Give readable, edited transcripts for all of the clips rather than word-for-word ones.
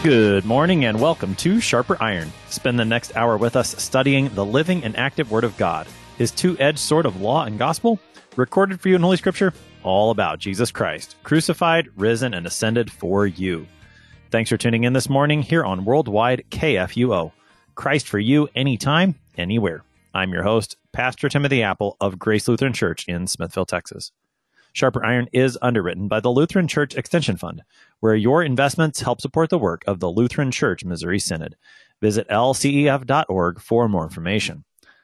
Good morning and welcome to Sharper Iron. Spend the next hour with us studying the living and active Word of God, His two-edged sword of law and gospel, recorded for you in Holy Scripture, all about Jesus Christ, crucified, risen, and ascended for you. Thanks for tuning in this morning here on Worldwide KFUO. Christ for you, anytime, anywhere. I'm your host, Pastor Timothy Apple of Grace Lutheran Church in Smithville, Texas. Sharper Iron is underwritten by the Lutheran Church Extension Fund, where your investments help support the work of the Lutheran Church Missouri Synod. Visit lcef.org for more information.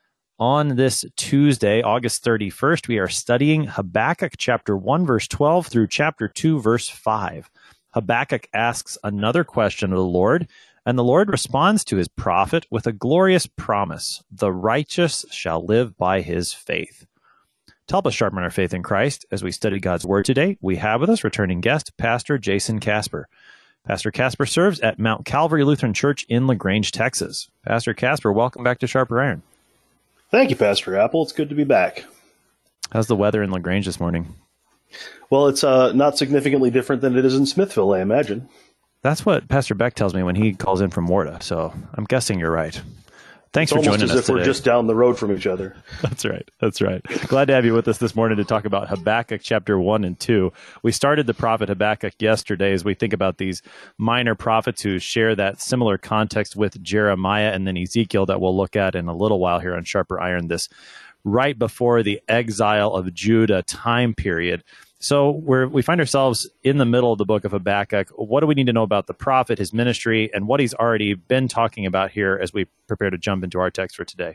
On this Tuesday, August 31st, we are studying Habakkuk chapter 1, verse 12 through chapter 2, verse 5. Habakkuk asks another question of the Lord, and the Lord responds to his prophet with a glorious promise: the righteous shall live by his faith. To help us sharpen our faith in Christ as we study God's Word today, we have with us returning guest, Pastor Jason Casper. Pastor Casper serves at Mount Calvary Lutheran Church in LaGrange, Texas. Pastor Casper, welcome back to Sharper Iron. Thank you, Pastor Apple. It's good to be back. How's the weather in LaGrange this morning? Well, it's not significantly different than it is in Smithville, I imagine. That's what Pastor Beck tells me when he calls in from WARDA, so I'm guessing you're right. Thanks for joining us today. It's almost as if we're just down the road from each other. That's right. That's right. Glad to have you with us this morning to talk about Habakkuk chapter 1 and 2. We started the prophet Habakkuk yesterday as we think about these minor prophets who share that similar context with Jeremiah and then Ezekiel that we'll look at in a little while here on Sharper Iron, this right before the exile of Judah time period. So we find ourselves in the middle of the book of Habakkuk. What do we need to know about the prophet, his ministry, and what he's already been talking about here as we prepare to jump into our text for today?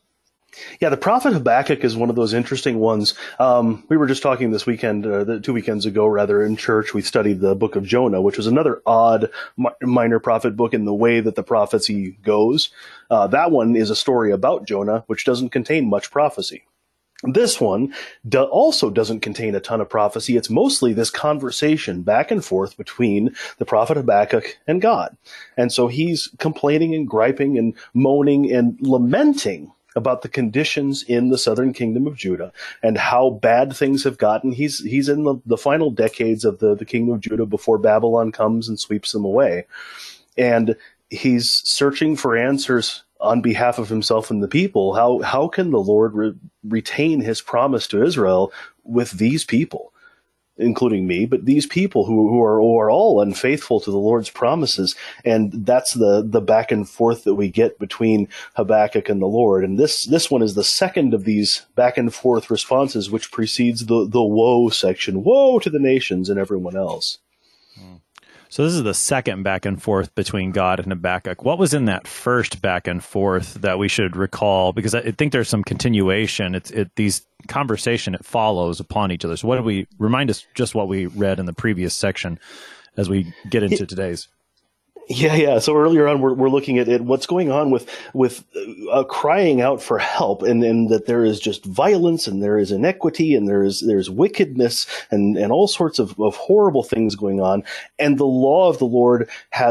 Yeah, the prophet Habakkuk is one of those interesting ones. We were just talking this weekend, 2 weekends ago, rather, in church. We studied the book of Jonah, which was another odd minor prophet book in the way that the prophecy goes. That one is a story about Jonah, which doesn't contain much prophecy. This one also doesn't contain a ton of prophecy. It's mostly this conversation back and forth between the prophet Habakkuk and God. And so he's complaining and griping and moaning and lamenting about the conditions in the southern kingdom of Judah and how bad things have gotten. He's in the final decades of the kingdom of Judah before Babylon comes and sweeps them away. And he's searching for answers on behalf of himself and the people. How can the Lord retain his promise to Israel with these people, including me, but these people who are all unfaithful to the Lord's promises? And that's the back and forth that we get between Habakkuk and the Lord. And this one is the second of these back and forth responses, which precedes the woe section. Woe to the nations and everyone else. So this is the second back and forth between God and Habakkuk. What was in that first back and forth that we should recall? Because I think there's some continuation. These conversation, it follows upon each other. So what do we remind us just what we read in the previous section as we get into today's? Yeah. So earlier on, we're looking at what's going on with crying out for help, and that there is just violence, and there is inequity, and there's wickedness, and all sorts of horrible things going on, and the law of the Lord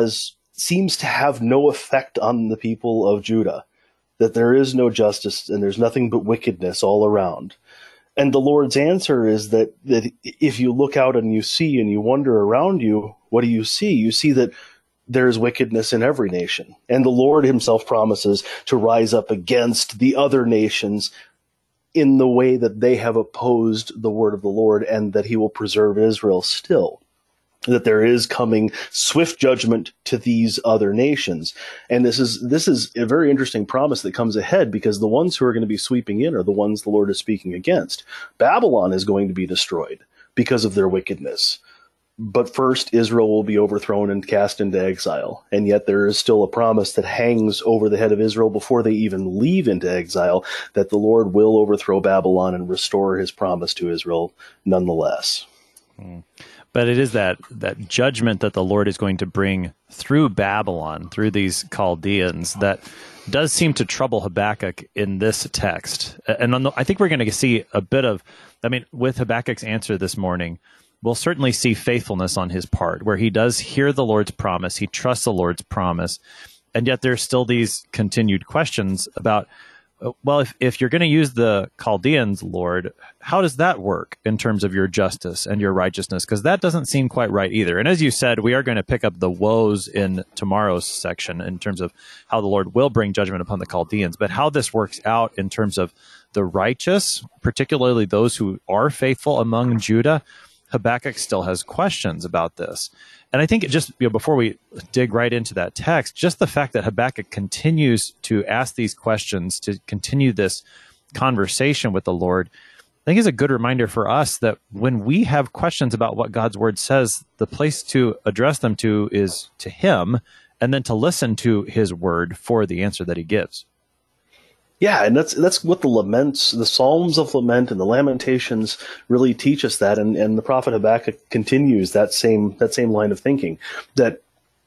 seems to have no effect on the people of Judah. That there is no justice, and there's nothing but wickedness all around. And the Lord's answer is that if you look out and you see and you wonder around you, what do you see? You see that there is wickedness in every nation. And the Lord himself promises to rise up against the other nations in the way that they have opposed the word of the Lord, and that he will preserve Israel still. That there is coming swift judgment to these other nations. And this is a very interesting promise that comes ahead, because the ones who are going to be sweeping in are the ones the Lord is speaking against. Babylon is going to be destroyed because of their wickedness. But first, Israel will be overthrown and cast into exile. And yet there is still a promise that hangs over the head of Israel before they even leave into exile, that the Lord will overthrow Babylon and restore his promise to Israel nonetheless. But it is that judgment that the Lord is going to bring through Babylon, through these Chaldeans, that does seem to trouble Habakkuk in this text. And I think we're going to see a bit of, with Habakkuk's answer this morning, we'll certainly see faithfulness on his part, where he does hear the Lord's promise, he trusts the Lord's promise, and yet there's still these continued questions about Well, if you're going to use the Chaldeans, Lord, how does that work in terms of your justice and your righteousness? Because that doesn't seem quite right either. And as you said, we are going to pick up the woes in tomorrow's section in terms of how the Lord will bring judgment upon the Chaldeans. But how this works out in terms of the righteous, particularly those who are faithful among Judah, Habakkuk still has questions about this. And I think before we dig right into that text, just the fact that Habakkuk continues to ask these questions, to continue this conversation with the Lord, I think is a good reminder for us that when we have questions about what God's word says, the place to address them to is to him, and then to listen to his word for the answer that he gives. Yeah, and that's what the laments, the Psalms of Lament and the Lamentations really teach us that, and the prophet Habakkuk continues that same line of thinking, that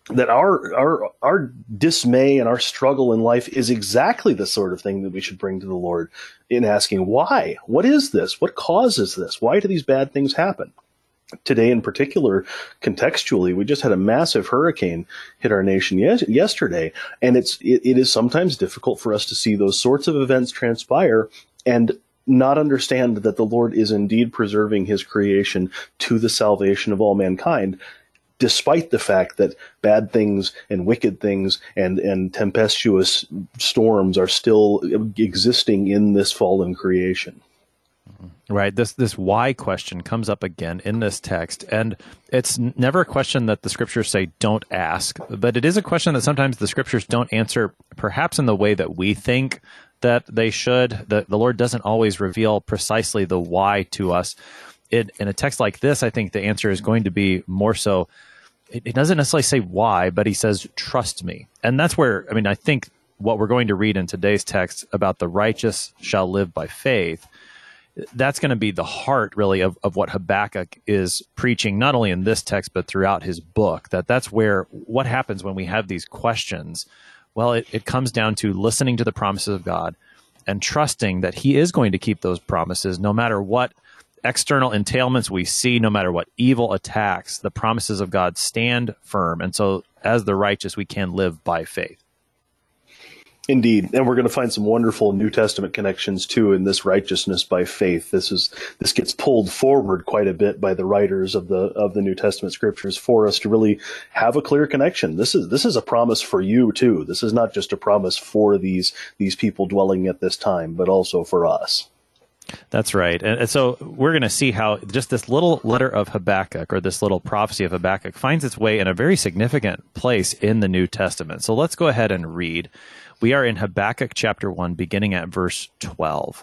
our dismay and our struggle in life is exactly the sort of thing that we should bring to the Lord in asking, why? What is this? What causes this? Why do these bad things happen? Today in particular, contextually, we just had a massive hurricane hit our nation yesterday, and it is sometimes difficult for us to see those sorts of events transpire and not understand that the Lord is indeed preserving his creation to the salvation of all mankind, despite the fact that bad things and wicked things and tempestuous storms are still existing in this fallen creation. Right. This why question comes up again in this text, and it's never a question that the scriptures say don't ask, but it is a question that sometimes the scriptures don't answer, perhaps in the way that we think that they should. The Lord doesn't always reveal precisely the why to us. In a text like this, I think the answer is going to be more so, it doesn't necessarily say why, but he says, trust me. And that's where, I think what we're going to read in today's text about the righteous shall live by faith, that's going to be the heart, really, of what Habakkuk is preaching, not only in this text, but throughout his book, that's where what happens when we have these questions. Well, it comes down to listening to the promises of God and trusting that he is going to keep those promises, no matter what external entailments we see, no matter what evil attacks, the promises of God stand firm. And so as the righteous, we can live by faith. Indeed, and we're going to find some wonderful New Testament connections too in this righteousness by faith. This gets pulled forward quite a bit by the writers of the New Testament scriptures for us to really have a clear connection. This is a promise for you too. This is not just a promise for these people dwelling at this time, but also for us. That's right. And so we're going to see how just this little letter of Habakkuk, or this little prophecy of Habakkuk, finds its way in a very significant place in the New Testament. So let's go ahead and read. We are in Habakkuk chapter 1, beginning at verse 12.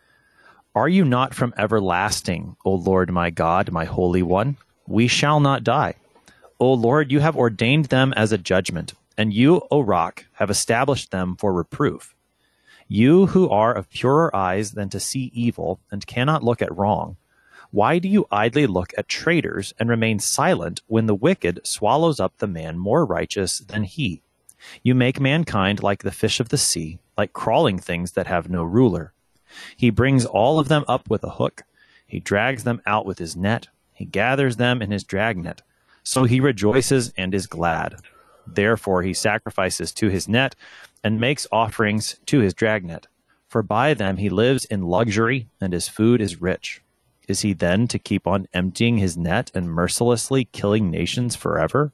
Are you not from everlasting, O Lord my God, my Holy One? We shall not die. O Lord, you have ordained them as a judgment, and you, O Rock, have established them for reproof. You who are of purer eyes than to see evil and cannot look at wrong, why do you idly look at traitors and remain silent when the wicked swallows up the man more righteous than he? You make mankind like the fish of the sea, like crawling things that have no ruler. He brings all of them up with a hook. He drags them out with his net. He gathers them in his dragnet. So he rejoices and is glad. Therefore he sacrifices to his net and makes offerings to his dragnet. For by them he lives in luxury, and his food is rich. Is he then to keep on emptying his net and mercilessly killing nations forever?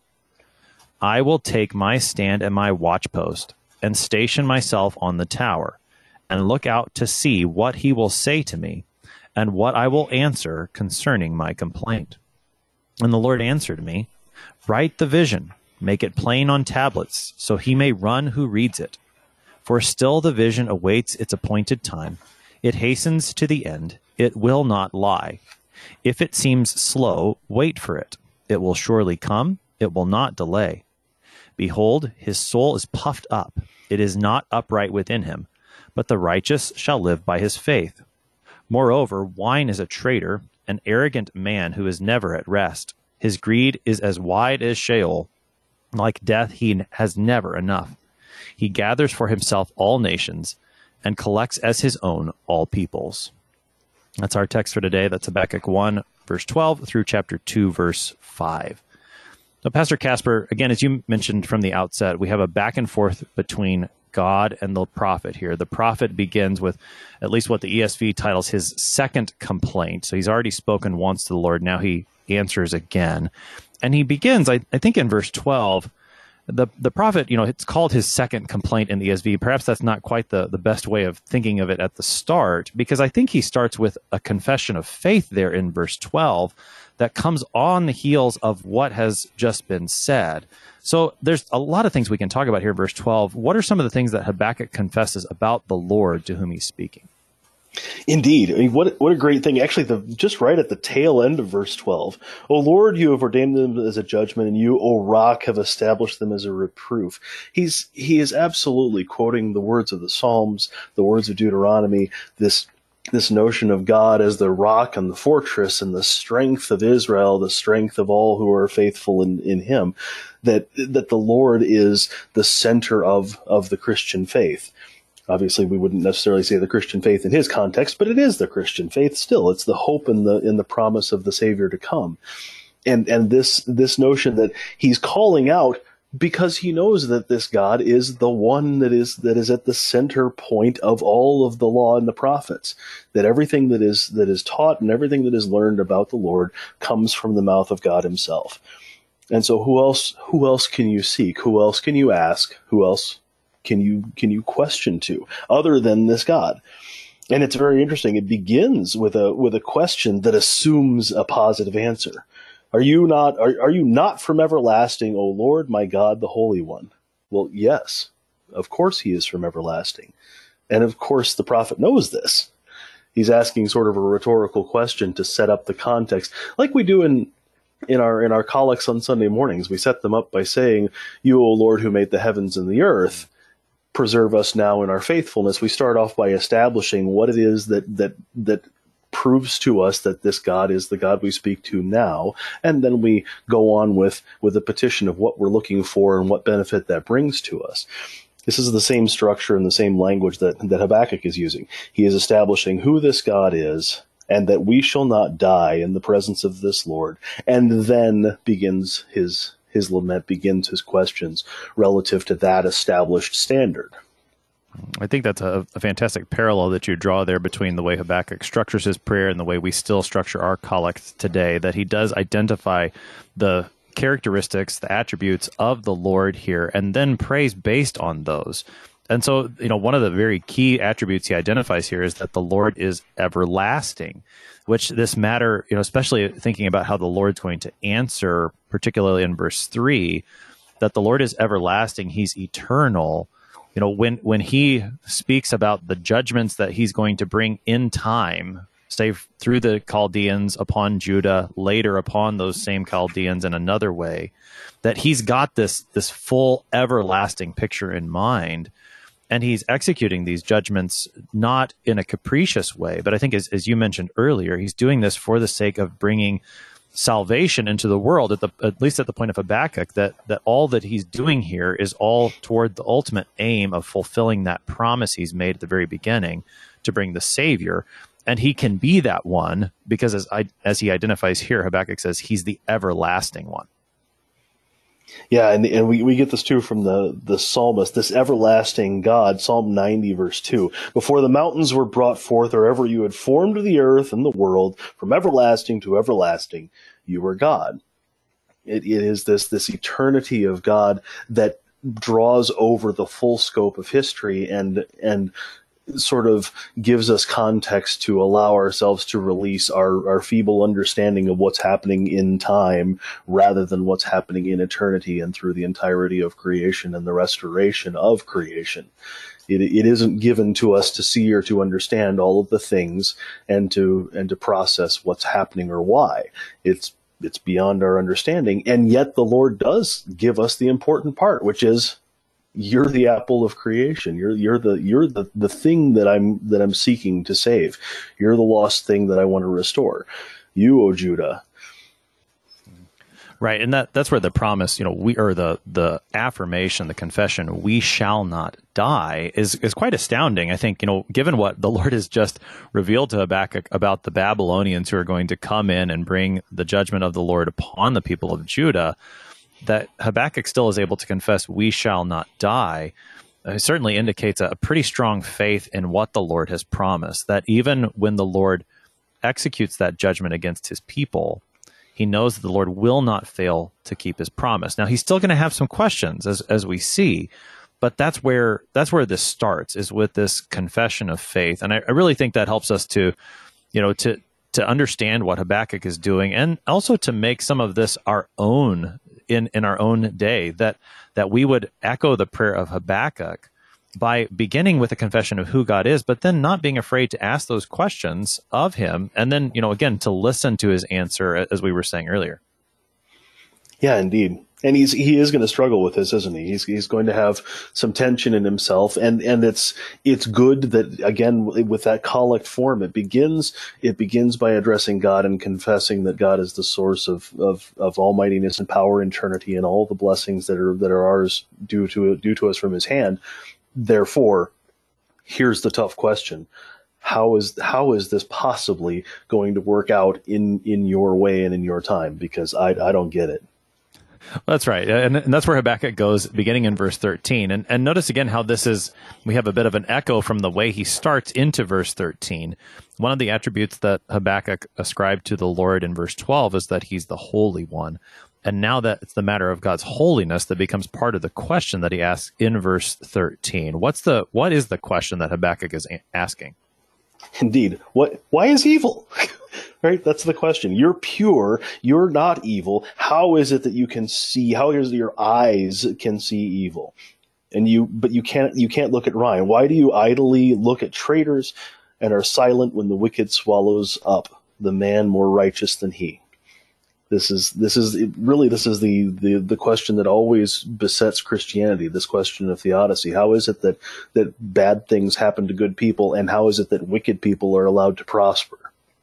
I will take my stand at my watchpost and station myself on the tower and look out to see what he will say to me and what I will answer concerning my complaint. And the Lord answered me, write the vision, make it plain on tablets, so he may run who reads it. For still the vision awaits its appointed time. It hastens to the end. It will not lie. If it seems slow, wait for it. It will surely come. It will not delay. Behold, his soul is puffed up. It is not upright within him, but the righteous shall live by his faith. Moreover, wine is a traitor, an arrogant man who is never at rest. His greed is as wide as Sheol. Like death, he has never enough. He gathers for himself all nations and collects as his own all peoples. That's our text for today. That's Habakkuk 1, verse 12 through chapter 2, verse 5. So, Pastor Casper, again, as you mentioned from the outset, we have a back and forth between God and the prophet here. The prophet begins with at least what the ESV titles his second complaint. So he's already spoken once to the Lord. Now he answers again. And he begins, I think in verse 12, the prophet, it's called his second complaint in the ESV. Perhaps that's not quite the best way of thinking of it at the start, because I think he starts with a confession of faith there in verse 12 that comes on the heels of what has just been said. So there's a lot of things we can talk about here in verse 12. What are some of the things that Habakkuk confesses about the Lord to whom he's speaking? Indeed. I mean, what a great thing. Actually, just right at the tail end of verse 12. O Lord, you have ordained them as a judgment, and you, O rock, have established them as a reproof. He is absolutely quoting the words of the Psalms, the words of Deuteronomy, this notion of God as the rock and the fortress and the strength of Israel, the strength of all who are faithful in him, that the Lord is the center of the Christian faith. Obviously, we wouldn't necessarily say the Christian faith in his context, but it is the Christian faith still. It's the hope in the promise of the Savior to come. And this notion that he's calling out because he knows that this God is the one that is at the center point of all of the law and the prophets, that everything that is taught and everything that is learned about the Lord comes from the mouth of God himself. And so who else can you seek? Who else can you ask? Who else can you question to other than this God? And it's very interesting. It begins with a question that assumes a positive answer. Are you not from everlasting, O Lord, my God, the Holy One? Well, yes, of course he is from everlasting. And of course the prophet knows this. He's asking sort of a rhetorical question to set up the context, like we do in our collects on Sunday mornings. We set them up by saying, you, O Lord, who made the heavens and the earth, preserve us now in our faithfulness. We start off by establishing what it is that proves to us that this God is the God we speak to now, and then we go on with a petition of what we're looking for and what benefit that brings to us. This is the same structure and the same language that Habakkuk is using. He is establishing who this God is, and that we shall not die in the presence of this Lord, and then begins his lament, begins his questions relative to that established standard. I think that's a fantastic parallel that you draw there between the way Habakkuk structures his prayer and the way we still structure our collects today, that he does identify the characteristics, the attributes of the Lord here, and then prays based on those. And so, one of the very key attributes he identifies here is that the Lord is everlasting, which this matter, especially thinking about how the Lord's going to answer, particularly in verse 3, that the Lord is everlasting, he's eternal. When he speaks about the judgments that he's going to bring in time, say through the Chaldeans upon Judah, later upon those same Chaldeans in another way, that he's got this full everlasting picture in mind. And he's executing these judgments not in a capricious way, but I think as you mentioned earlier, he's doing this for the sake of bringing salvation into the world, at least at the point of Habakkuk, that all that he's doing here is all toward the ultimate aim of fulfilling that promise he's made at the very beginning to bring the Savior. And he can be that one because as he identifies here, Habakkuk says he's the everlasting one. Yeah, and we get this too from the psalmist, this everlasting God, Psalm 90, verse 2. Before the mountains were brought forth, or ever you had formed the earth and the world, from everlasting to everlasting, you were God. It is this eternity of God that draws over the full scope of history and sort of gives us context to allow ourselves to release our feeble understanding of what's happening in time rather than what's happening in eternity and through the entirety of creation and the restoration of creation. It isn't given to us to see or to understand all of the things and to process what's happening or why. It's beyond our understanding, and yet the Lord does give us the important part, which is you're the apple of creation. You're the thing that I'm seeking to save. You're the lost thing that I want to restore. You, O Judah. Right, and that's where the promise, the affirmation, the confession, we shall not die, is quite astounding. I think, given what the Lord has just revealed to Habakkuk about the Babylonians who are going to come in and bring the judgment of the Lord upon the people of Judah, that Habakkuk still is able to confess, we shall not die. it certainly indicates a pretty strong faith in what the Lord has promised, that even when the Lord executes that judgment against his people, he knows that the Lord will not fail to keep his promise. Now, he's still going to have some questions, as we see, but that's where this starts, is with this confession of faith. And I really think that helps us to understand what Habakkuk is doing, and also to make some of this our own in our own day, that we would echo the prayer of Habakkuk by beginning with a confession of who God is, but then not being afraid to ask those questions of him, and then, again, to listen to his answer, as we were saying earlier. Yeah, indeed. And he is going to struggle with this, isn't he? He's going to have some tension in himself, and it's good that, again, with that collect form, it begins by addressing God and confessing that God is the source of almightiness and power, and eternity, and all the blessings that are ours due to us from his hand. Therefore, here's the tough question: how is this possibly going to work out in your way and in your time? Because I don't get it. That's right. And that's where Habakkuk goes, beginning in verse 13. And notice again how we have a bit of an echo from the way he starts into verse 13. One of the attributes that Habakkuk ascribed to the Lord in verse 12 is that he's the Holy One. And now that it's the matter of God's holiness that becomes part of the question that he asks in verse 13. What is the question that Habakkuk is asking? Indeed. Why is evil? Right? That's the question. You're pure. You're not evil. How is it that you can see? How is it your eyes can see evil? But you can't look at Ryan. Why do you idly look at traitors and are silent when the wicked swallows up the man more righteous than he? This is the question that always besets Christianity, this question of theodicy. How is it that bad things happen to good people, and how is it that wicked people are allowed to prosper?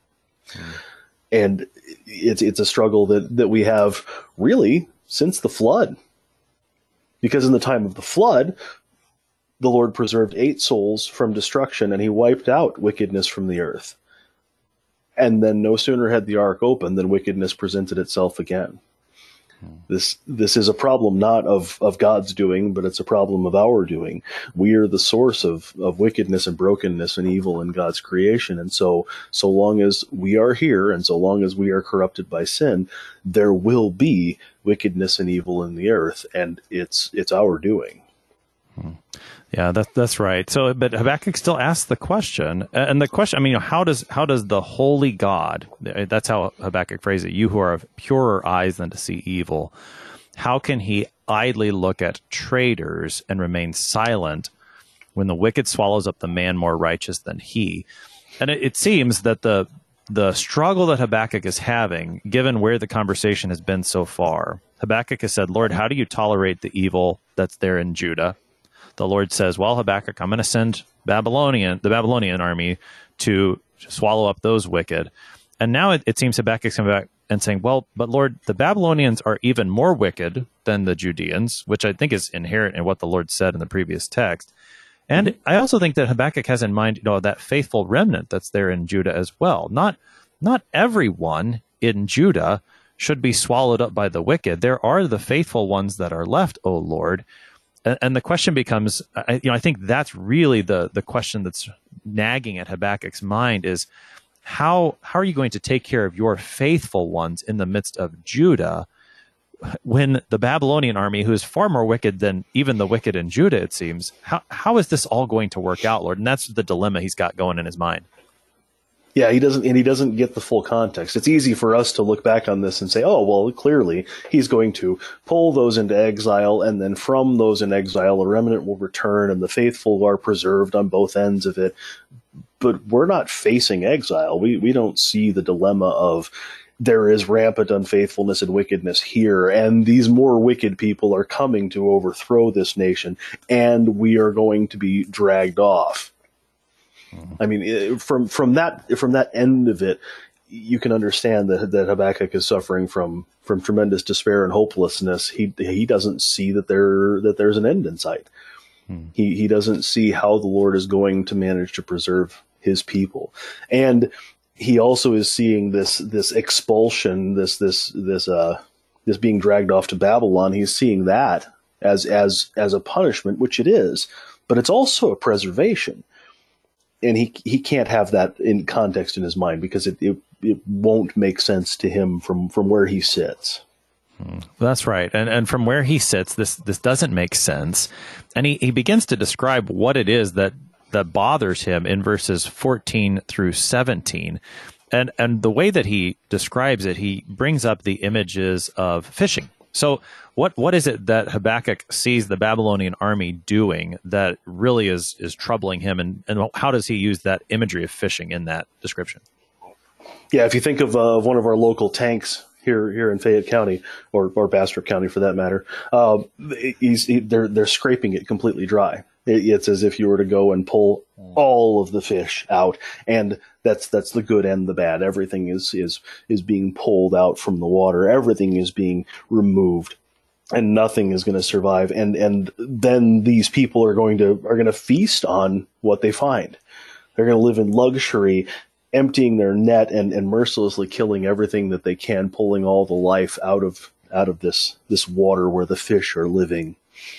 And it's a struggle that we have really since the flood. Because in the time of the flood, the Lord preserved 8 souls from destruction, and he wiped out wickedness from the earth. And then no sooner had the ark opened than wickedness presented itself again. This is a problem not of God's doing, but it's a problem of our doing. We are the source of wickedness and brokenness and evil in God's creation. And so long as we are here, and so long as we are corrupted by sin, there will be wickedness and evil in the earth, and it's our doing. Yeah, that's right. So, but Habakkuk still asks the question, and the question, how does the holy God, that's how Habakkuk phrased it, you who are of purer eyes than to see evil, how can he idly look at traitors and remain silent when the wicked swallows up the man more righteous than he? And it seems that the struggle that Habakkuk is having, given where the conversation has been so far, Habakkuk has said, Lord, how do you tolerate the evil that's there in Judah? The Lord says, well, Habakkuk, I'm going to send the Babylonian army to swallow up those wicked. And now it seems Habakkuk's coming back and saying, well, but Lord, the Babylonians are even more wicked than the Judeans, which I think is inherent in what the Lord said in the previous text. And I also think that Habakkuk has in mind, that faithful remnant that's there in Judah as well. Not everyone in Judah should be swallowed up by the wicked. There are the faithful ones that are left, O Lord. And the question becomes, I think that's really the question that's nagging at Habakkuk's mind is, how are you going to take care of your faithful ones in the midst of Judah when the Babylonian army, who is far more wicked than even the wicked in Judah, it seems, how is this all going to work out, Lord? And that's the dilemma he's got going in his mind. Yeah, he doesn't get the full context. It's easy for us to look back on this and say, oh, well, clearly he's going to pull those into exile, and then from those in exile, a remnant will return, and the faithful are preserved on both ends of it. But we're not facing exile. We don't see the dilemma of there is rampant unfaithfulness and wickedness here, and these more wicked people are coming to overthrow this nation, and we are going to be dragged off. I mean, from that end of it, you can understand that Habakkuk is suffering from tremendous despair and hopelessness. He doesn't see that there's an end in sight. He doesn't see how the Lord is going to manage to preserve his people, and he also is seeing this expulsion, this being dragged off to Babylon. He's seeing that as a punishment, which it is. but it's also a preservation. And he can't have that in context in his mind because it won't make sense to him from where he sits. That's right. And from where he sits, this doesn't make sense. And he begins to describe what it is that bothers him in verses 14 through 17. And the way that he describes it, he brings up the images of fishing. So what is it that Habakkuk sees the Babylonian army doing that really is troubling him? And how does he use that imagery of fishing in that description? Yeah, if you think of one of our local tanks here in Fayette County, or Bastrop County for that matter, they're scraping it completely dry. It's as if you were to go and pull all of the fish out, and that's the good and the bad. Everything is being pulled out from the water. Everything is being removed, and nothing is going to survive. And then these people are going to feast on what they find. They're going to live in luxury, emptying their net and mercilessly killing everything that they can, pulling all the life out of this water where the fish are living.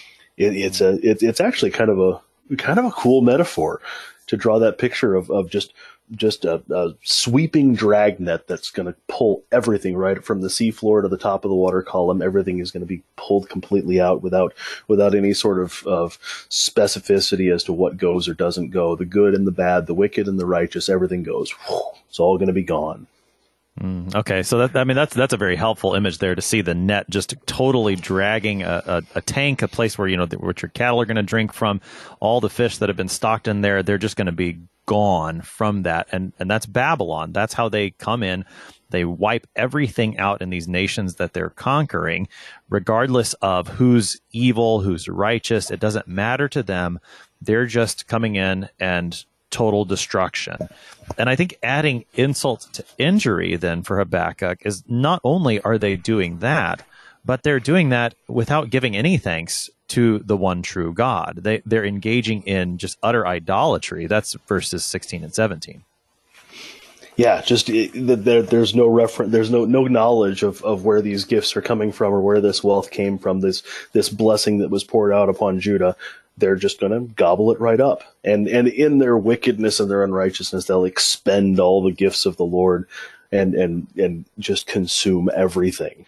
It's actually kind of a cool metaphor to draw that picture of just a sweeping dragnet that's going to pull everything right from the seafloor to the top of the water column. Everything is going to be pulled completely out without any sort of specificity as to what goes or doesn't go. The good and the bad, the wicked and the righteous, everything goes. It's all going to be gone. Okay, so that's a very helpful image there to see the net just totally dragging a tank, a place where which your cattle are going to drink from. All the fish that have been stocked in there, they're just going to be gone from that, and that's Babylon. That's how they come in. They wipe everything out in these nations that they're conquering, regardless of who's evil, who's righteous. It doesn't matter to them. They're just coming in and total destruction. And I think adding insult to injury then for Habakkuk is not only are they doing that, but they're doing that without giving any thanks to the one true God. They're engaging in just utter idolatry. That's verses 16 and 17. Yeah, just there's no reference, there's no knowledge of where these gifts are coming from or where this wealth came from, this blessing that was poured out upon Judah. They're just going to gobble it right up. And in their wickedness and their unrighteousness, they'll expend all the gifts of the Lord and just consume everything.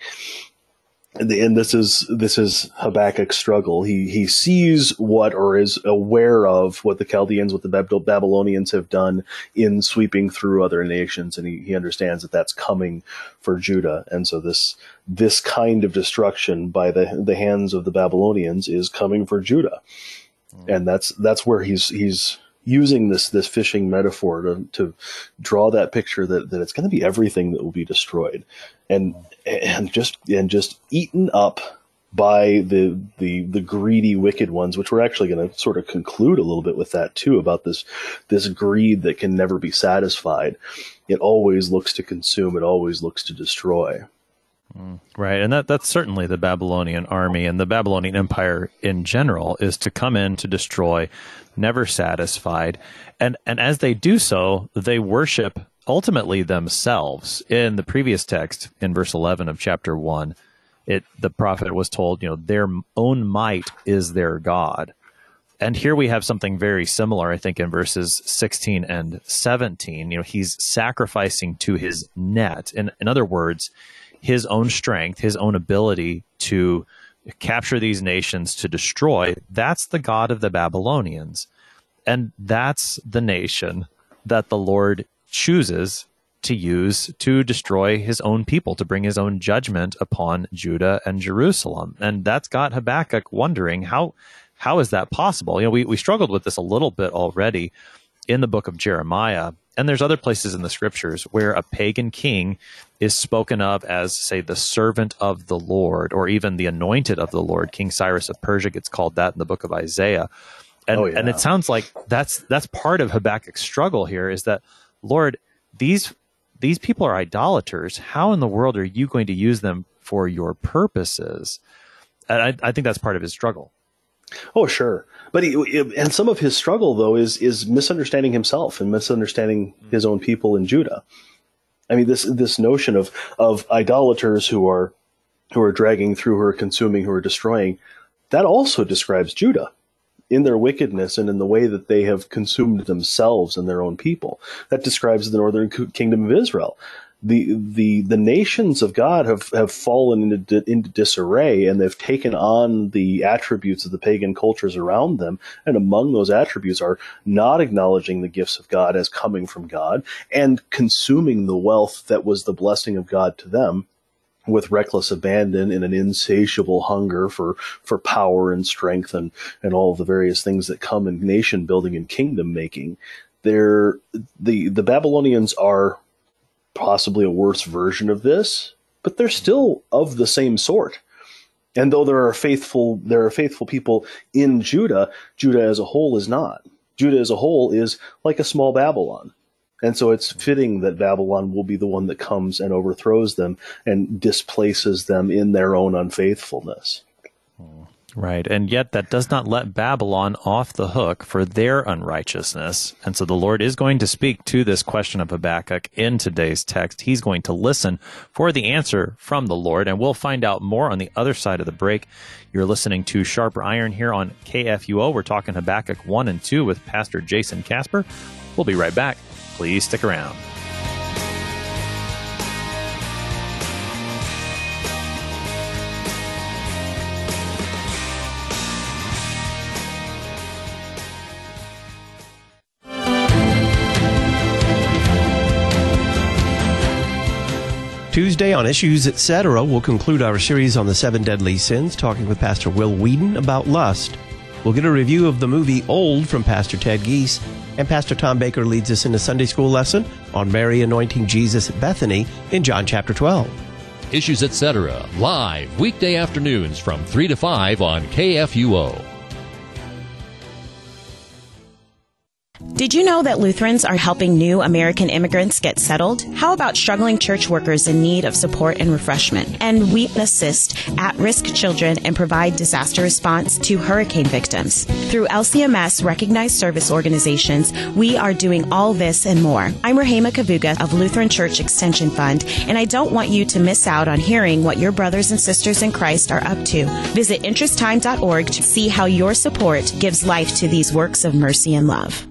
And this is Habakkuk's struggle. He sees or is aware of what the Chaldeans, what the Babylonians have done in sweeping through other nations, and he understands that that's coming for Judah. And so this kind of destruction by the hands of the Babylonians is coming for Judah, and that's where he's using this fishing metaphor to draw that picture that it's going to be everything that will be destroyed, and just eaten up by the greedy, wicked ones, which we're actually going to sort of conclude a little bit with that too, about this greed that can never be satisfied. It always looks to consume. It always looks to destroy. Right, and that's certainly the Babylonian army and the Babylonian Empire in general, is to come in to destroy, never satisfied. And as they do so, they worship ultimately themselves. In the previous text, in verse 11 of chapter 1, the prophet was told, their own might is their God. And here we have something very similar, I think, in verses 16 and 17. He's sacrificing to his net. In other words, his own strength, his own ability to capture these nations, to destroy. That's the God of the Babylonians. And that's the nation that the Lord chooses to use to destroy his own people, to bring his own judgment upon Judah and Jerusalem. And that's got Habakkuk wondering, how is that possible? We struggled with this a little bit already in the book of Jeremiah. And there's other places in the scriptures where a pagan king is spoken of as, say, the servant of the Lord, or even the anointed of the Lord. King Cyrus of Persia gets called that in the book of Isaiah. And it sounds like that's part of Habakkuk's struggle here, is that, Lord, these people are idolaters. How in the world are you going to use them for your purposes? And I think that's part of his struggle. Oh, sure. But and some of his struggle, though, is misunderstanding himself and misunderstanding his own people in Judah. I mean, this notion of idolaters who are dragging through, who are consuming, who are destroying, that also describes Judah. in their wickedness and in the way that they have consumed themselves and their own people. That describes the northern kingdom of Israel. The nations of God have fallen into disarray, and they've taken on the attributes of the pagan cultures around them. And among those attributes are not acknowledging the gifts of God as coming from God and consuming the wealth that was the blessing of God to them with reckless abandon and an insatiable hunger for power and strength and all the various things that come in nation building and kingdom making. The Babylonians are possibly a worse version of this, but they're still of the same sort. And though there are faithful people in Judah, Judah as a whole is not. Judah as a whole is like a small Babylon. And so it's fitting that Babylon will be the one that comes and overthrows them and displaces them in their own unfaithfulness. Right. And yet that does not let Babylon off the hook for their unrighteousness. And so the Lord is going to speak to this question of Habakkuk in today's text. He's going to listen for the answer from the Lord, and we'll find out more on the other side of the break. You're listening to Sharper Iron here on KFUO. We're talking Habakkuk 1 and 2 with Pastor Jason Casper. We'll be right back. Please stick around. Tuesday on Issues Etc. we'll conclude our series on the 7 deadly sins, talking with Pastor Will Whedon about lust. We'll get a review of the movie Old from Pastor Ted Geese, and Pastor Tom Baker leads us in a Sunday school lesson on Mary anointing Jesus at Bethany in John chapter 12. Issues Etc. live weekday afternoons from 3 to 5 on KFUO. Did you know that Lutherans are helping new American immigrants get settled? How about struggling church workers in need of support and refreshment? And we assist at-risk children and provide disaster response to hurricane victims. Through LCMS recognized service organizations, we are doing all this and more. I'm Rahema Kavuga of Lutheran Church Extension Fund, and I don't want you to miss out on hearing what your brothers and sisters in Christ are up to. Visit interesttime.org to see how your support gives life to these works of mercy and love.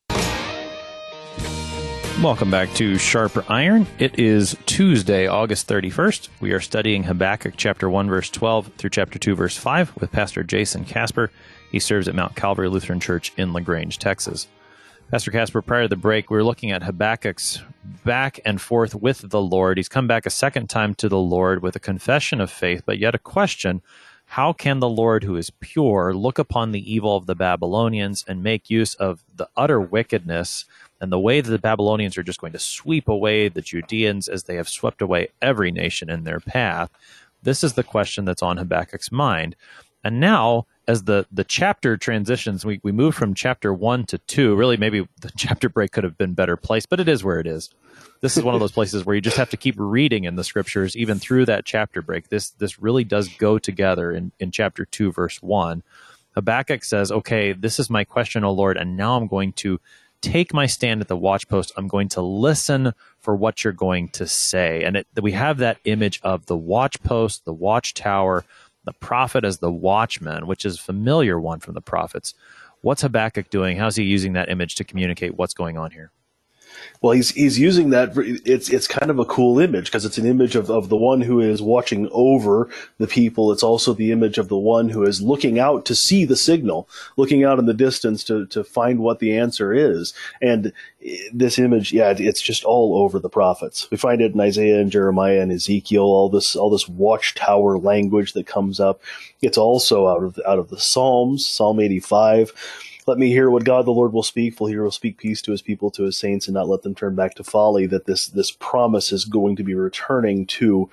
Welcome back to Sharper Iron. It is Tuesday, August 31st. We are studying Habakkuk chapter 1, verse 12 through chapter 2, verse 5 with Pastor Jason Casper. He serves at Mount Calvary Lutheran Church in LaGrange, Texas. Pastor Casper, prior to the break, we were looking at Habakkuk's back and forth with the Lord. He's come back a second time to the Lord with a confession of faith, but yet a question: how can the Lord, who is pure, look upon the evil of the Babylonians and make use of the utter wickedness and the way that the Babylonians are just going to sweep away the Judeans as they have swept away every nation in their path? This is the question that's on Habakkuk's mind. And now, as the chapter transitions, we move from chapter 1 to 2. Really, maybe the chapter break could have been better placed, but it is where it is. This is one of those places where you just have to keep reading in the scriptures, even through that chapter break. This really does go together in chapter 2, verse 1. Habakkuk says, okay, this is my question, O Lord, and now I'm going to take my stand at the watchpost. I'm going to listen for what you're going to say. And we have that image of the watchpost, the watchtower, the prophet as the watchman, which is a familiar one from the prophets. What's Habakkuk doing? How's he using that image to communicate what's going on here? Well, he's using that. It's kind of a cool image because it's an image of the one who is watching over the people. It's also the image of the one who is looking out to see the signal, looking out in the distance to find what the answer is. And this image, it's just all over the prophets. We find it in Isaiah and Jeremiah and Ezekiel, all this watchtower language that comes up. It's also out of the Psalms, Psalm 85. Let me hear what God the Lord will speak. For he will speak peace to his people, to his saints, and not let them turn back to folly. That this promise is going to be returning to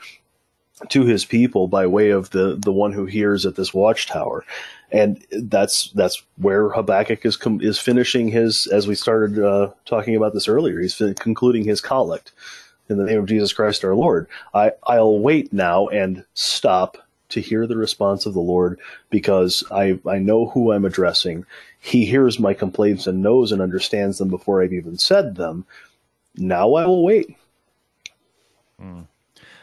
his people by way of the one who hears at this watchtower. And that's where Habakkuk is finishing his, as we started talking about this earlier, he's concluding his collect. In the name of Jesus Christ our Lord, I'll wait now and stop to hear the response of the Lord, because I know who I'm addressing. He hears my complaints and knows and understands them before I've even said them. Now I will wait.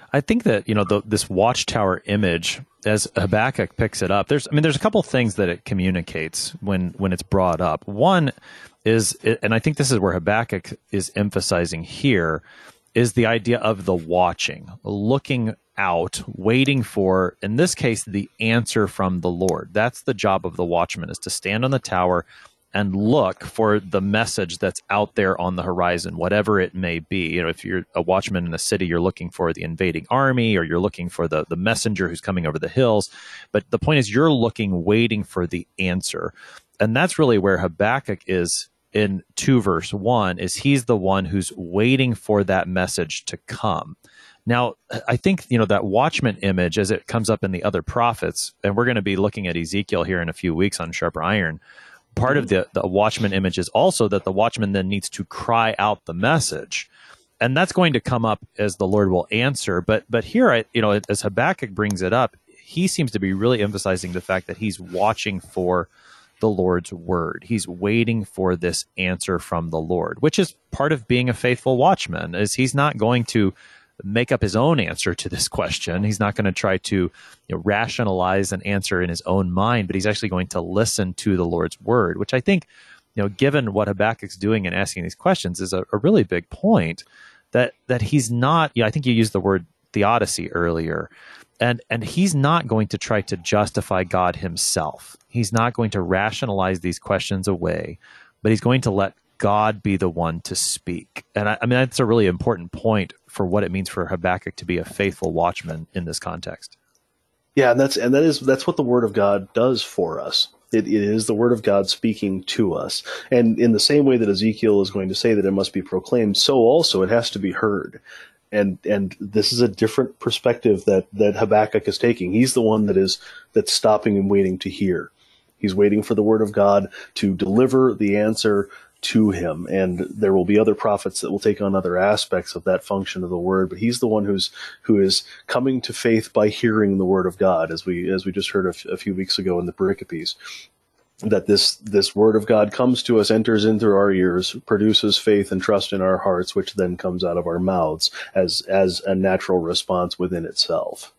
I think that, this watchtower image, as Habakkuk picks it up, there's a couple things that it communicates when it's brought up. One is, and I think this is where Habakkuk is emphasizing here, is the idea of the watching, looking out, waiting for, in this case, the answer from the Lord. That's the job of the watchman, is to stand on the tower and look for the message that's out there on the horizon, whatever it may be. If you're a watchman in a city, you're looking for the invading army, or you're looking for the messenger who's coming over the hills. But the point is, you're looking, waiting for the answer. And that's really where Habakkuk is in 2 verse 1, is he's the one who's waiting for that message to come. Now, I think, that watchman image, as it comes up in the other prophets, and we're going to be looking at Ezekiel here in a few weeks on Sharper Iron, part of the watchman image is also that the watchman then needs to cry out the message. And that's going to come up as the Lord will answer. But here, as Habakkuk brings it up, he seems to be really emphasizing the fact that he's watching for the Lord's word. He's waiting for this answer from the Lord, which is part of being a faithful watchman, is he's not going to make up his own answer to this question. He's not going to try to rationalize an answer in his own mind, but he's actually going to listen to the Lord's word, which I think, given what Habakkuk's doing and asking these questions, is a really big point, that he's not, I think you used the word theodicy earlier, and he's not going to try to justify God himself. He's not going to rationalize these questions away, but he's going to let God be the one to speak. And that's a really important point for what it means for Habakkuk to be a faithful watchman in this context. Yeah, and that's what the Word of God does for us. It is the Word of God speaking to us. And in the same way that Ezekiel is going to say that it must be proclaimed, so also it has to be heard. And this is a different perspective that Habakkuk is taking. He's the one that's stopping and waiting to hear. He's waiting for the Word of God to deliver the answer to him, and there will be other prophets that will take on other aspects of that function of the word, but he's the one who is coming to faith by hearing the word of God, as we just heard a few weeks ago in the pericopes, that this word of God comes to us, enters into our ears, produces faith and trust in our hearts, which then comes out of our mouths as a natural response within itself.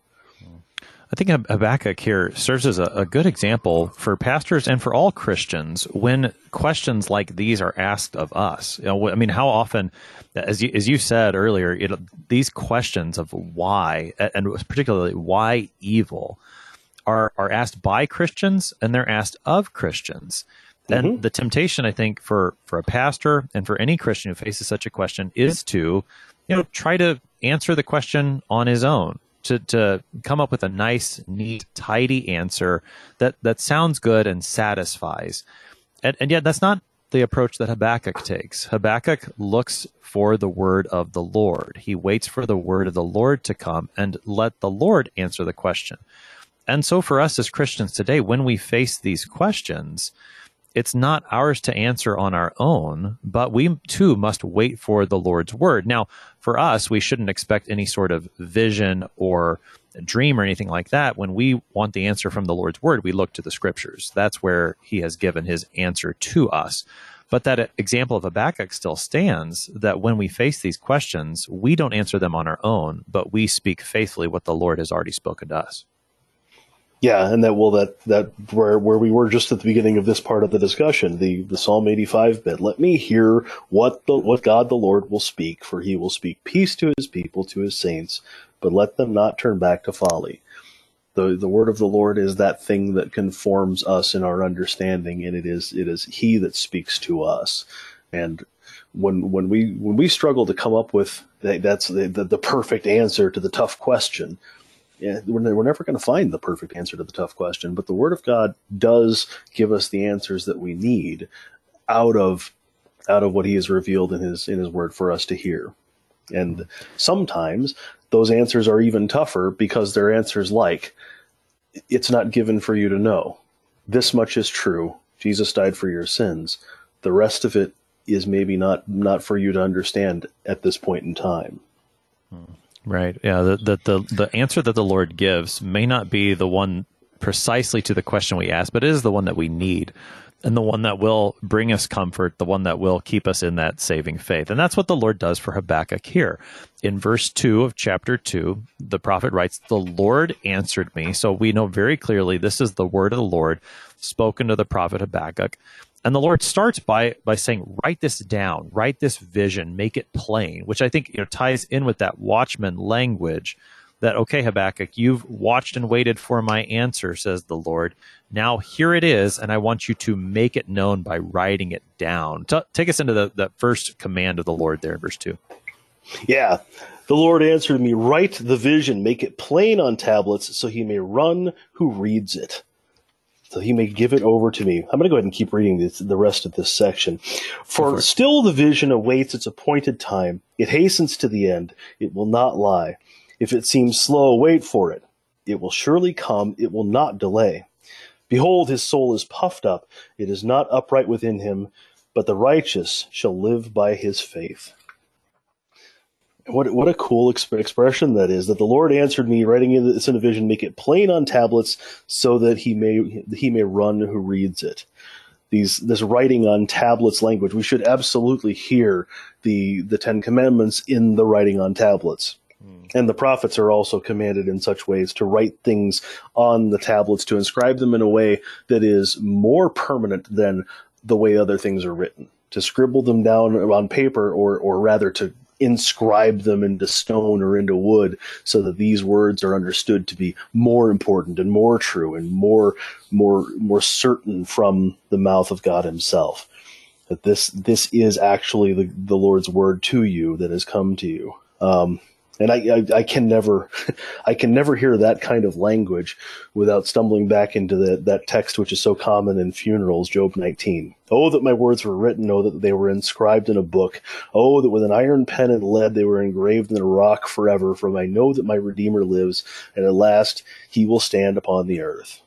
I think Habakkuk here serves as a good example for pastors and for all Christians when questions like these are asked of us. How often, as you said earlier, these questions of why, and particularly why evil, are asked by Christians, and they're asked of Christians. Mm-hmm. And the temptation, I think, for a pastor and for any Christian who faces such a question is to, try to answer the question on his own. To come up with a nice, neat, tidy answer that sounds good and satisfies. And yet that's not the approach that Habakkuk takes. Habakkuk looks for the word of the Lord. He waits for the word of the Lord to come and let the Lord answer the question. And so for us as Christians today, when we face these questions, it's not ours to answer on our own, but we too must wait for the Lord's word. Now, for us, we shouldn't expect any sort of vision or dream or anything like that. When we want the answer from the Lord's word, we look to the scriptures. That's where he has given his answer to us. But that example of Habakkuk still stands, that when we face these questions, we don't answer them on our own, but we speak faithfully what the Lord has already spoken to us. Yeah, and that where we were just at the beginning of this part of the discussion, the Psalm 85 bit. Let me hear what God the Lord will speak, for he will speak peace to his people, to his saints, but let them not turn back to folly. The word of the Lord is that thing that conforms us in our understanding, and it is he that speaks to us. And when we struggle to come up with that's the perfect answer to the tough question, we're never going to find the perfect answer to the tough question, but the Word of God does give us the answers that we need out of what he has revealed in his Word for us to hear. And sometimes those answers are even tougher because they're answers like, it's not given for you to know. This much is true. Jesus died for your sins. The rest of it is maybe not for you to understand at this point in time. Right. Yeah. The answer that the Lord gives may not be the one precisely to the question we ask, but it is the one that we need. and the one that will bring us comfort, the one that will keep us in that saving faith. And that's what the Lord does for Habakkuk here. In verse 2 of chapter 2, the prophet writes, "The Lord answered me." So we know very clearly this is the word of the Lord spoken to the prophet Habakkuk. And the Lord starts by saying, write this down, write this vision, make it plain, which I think ties in with that watchman language that, okay, Habakkuk, you've watched and waited for my answer, says the Lord. Now here it is, and I want you to make it known by writing it down. Take us into the first command of the Lord there in verse 2. Yeah. The Lord answered me, write the vision, make it plain on tablets, so he may run who reads it. So he may give it over to me. I'm going to go ahead and keep reading the rest of this section. For still the vision awaits its appointed time. It hastens to the end. It will not lie. If it seems slow, wait for it. It will surely come. It will not delay. Behold, his soul is puffed up. It is not upright within him, but the righteous shall live by his faith. What a cool expression that is, that the Lord answered me, writing this in a vision, make it plain on tablets, so that he may run who reads it. This writing on tablets language, we should absolutely hear the Ten Commandments in the writing on tablets. And the prophets are also commanded in such ways to write things on the tablets, to inscribe them in a way that is more permanent than the way other things are written. To scribble them down on paper, or rather to inscribe them into stone or into wood, so that these words are understood to be more important and more true and more certain from the mouth of God himself. That this is actually the Lord's word to you that has come to you. And I can never hear that kind of language without stumbling back into that text which is so common in funerals, Job 19. Oh, that my words were written. Oh, that they were inscribed in a book. Oh, that with an iron pen and lead they were engraved in a rock forever. For I know that my Redeemer lives, and at last he will stand upon the earth.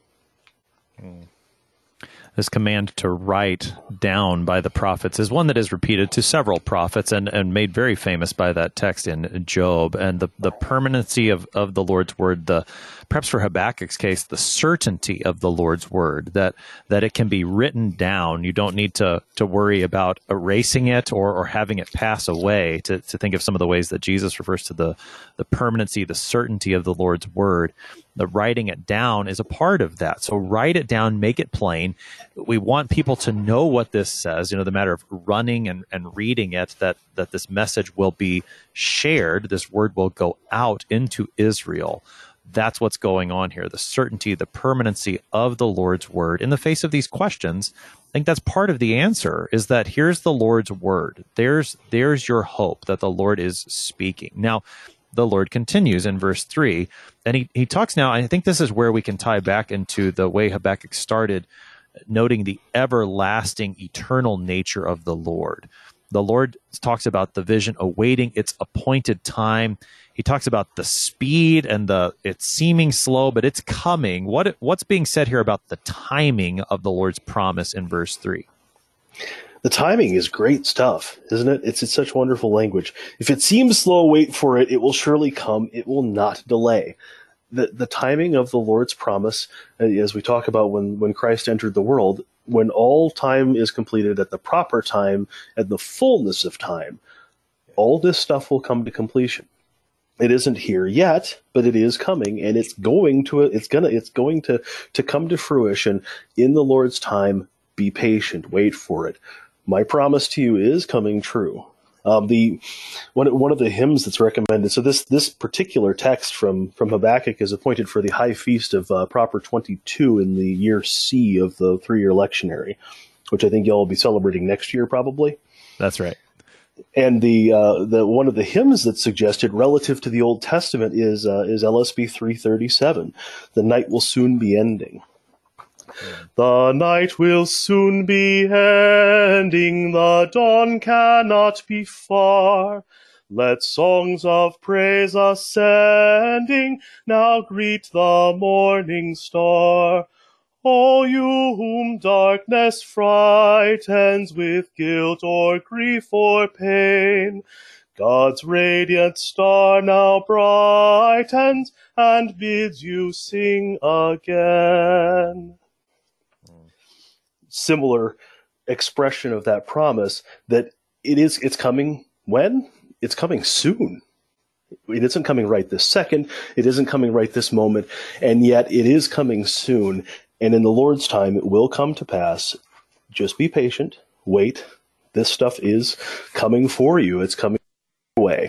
This command to write down by the prophets is one that is repeated to several prophets and made very famous by that text in Job. And the permanency of the Lord's word, perhaps for Habakkuk's case, the certainty of the Lord's word, that it can be written down. You don't need to worry about erasing it or having it pass away, to think of some of the ways that Jesus refers to the permanency, the certainty of the Lord's word. The writing it down is a part of that. So write it down, make it plain. We want people to know what this says, the matter of running and reading it, that this message will be shared. This word will go out into Israel. That's what's going on here. The certainty, the permanency of the Lord's word in the face of these questions. I think that's part of the answer, is that here's the Lord's word. There's your hope that the Lord is speaking. Now, the Lord continues in verse 3, and he talks now, I think this is where we can tie back into the way Habakkuk started, noting the everlasting, eternal nature of the Lord. The Lord talks about the vision awaiting its appointed time. He talks about the speed and it's seeming slow, but it's coming. What's being said here about the timing of the Lord's promise in verse 3? The timing is great stuff, isn't it? It's such wonderful language. If it seems slow, wait for it. It will surely come. It will not delay. The timing of the Lord's promise, as we talk about when Christ entered the world, when all time is completed at the proper time and the fullness of time, all this stuff will come to completion. It isn't here yet, but it is coming, and it's going to come to fruition in the Lord's time. Be patient. Wait for it. My promise to you is coming true. One of the hymns that's recommended. So this particular text from Habakkuk is appointed for the high feast of Proper 22 in the year C of the 3-year lectionary, which I think y'all will be celebrating next year, probably. That's right. And the one of the hymns that's suggested relative to the Old Testament is LSB 337. The night will soon be ending. The night will soon be ending, the dawn cannot be far. Let songs of praise ascending now greet the morning star. O you whom darkness frightens with guilt or grief or pain, God's radiant star now brightens and bids you sing again. similar expression of that promise, that it's coming when? It's coming soon. It isn't coming right this second. It isn't coming right this moment. And yet it is coming soon. And in the Lord's time, it will come to pass. Just be patient. Wait. This stuff is coming for you. It's coming away.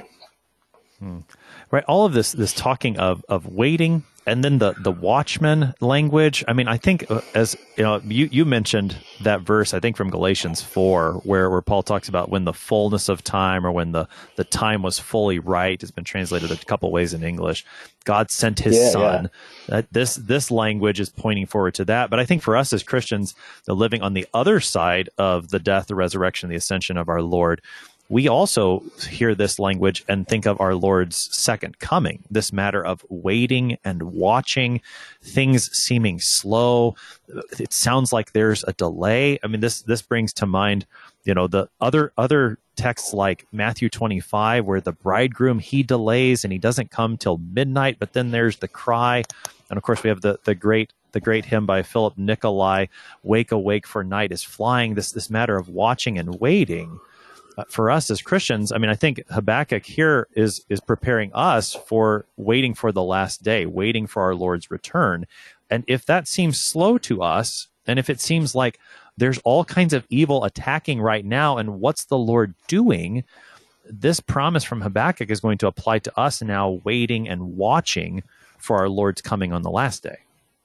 Right. All of this talking of waiting, and then the watchman language. I mean, I think as you mentioned that verse, I think from Galatians 4, where Paul talks about when the fullness of time, or when the time was fully right. It's been translated a couple ways in English. God sent his son. Yeah. This language is pointing forward to that. But I think for us as Christians, living on the other side of the death, the resurrection, the ascension of our Lord, we also hear this language and think of our Lord's second coming, this matter of waiting and watching, things seeming slow. It sounds like there's a delay. I mean, this brings to mind, the other texts like Matthew 25, where the bridegroom, he delays and he doesn't come till midnight, but then there's the cry. And of course, we have the great hymn by Philip Nicolai, "Wake, awake, for night is flying." This matter of watching and waiting. For us as Christians, I mean, I think Habakkuk here is preparing us for waiting for the last day, waiting for our Lord's return. And if that seems slow to us, and if it seems like there's all kinds of evil attacking right now, and what's the Lord doing? This promise from Habakkuk is going to apply to us now, waiting and watching for our Lord's coming on the last day.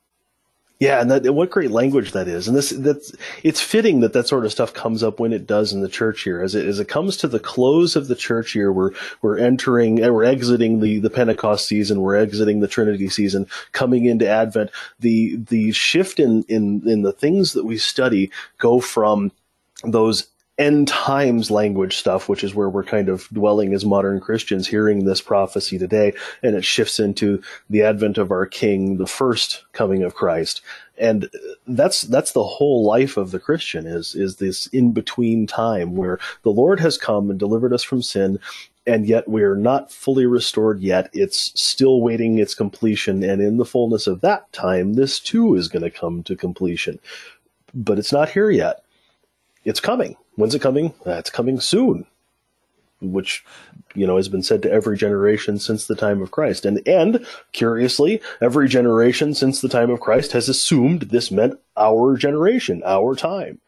Yeah, and what great language that is. And it's fitting that sort of stuff comes up when it does in the church year. As it comes to the close of the church year, we're exiting the Pentecost season, we're exiting the Trinity season, coming into Advent. The shift in the things that we study go from those end times language stuff, which is where we're kind of dwelling as modern Christians, hearing this prophecy today, and it shifts into the advent of our King, the first coming of Christ. And that's the whole life of the Christian is this in-between time where the Lord has come and delivered us from sin, and yet we're not fully restored yet. It's still waiting its completion, and in the fullness of that time, this too is going to come to completion. But it's not here yet. It's coming. When's it coming? It's coming soon, which, has been said to every generation since the time of Christ. And curiously, every generation since the time of Christ has assumed this meant our generation, our time.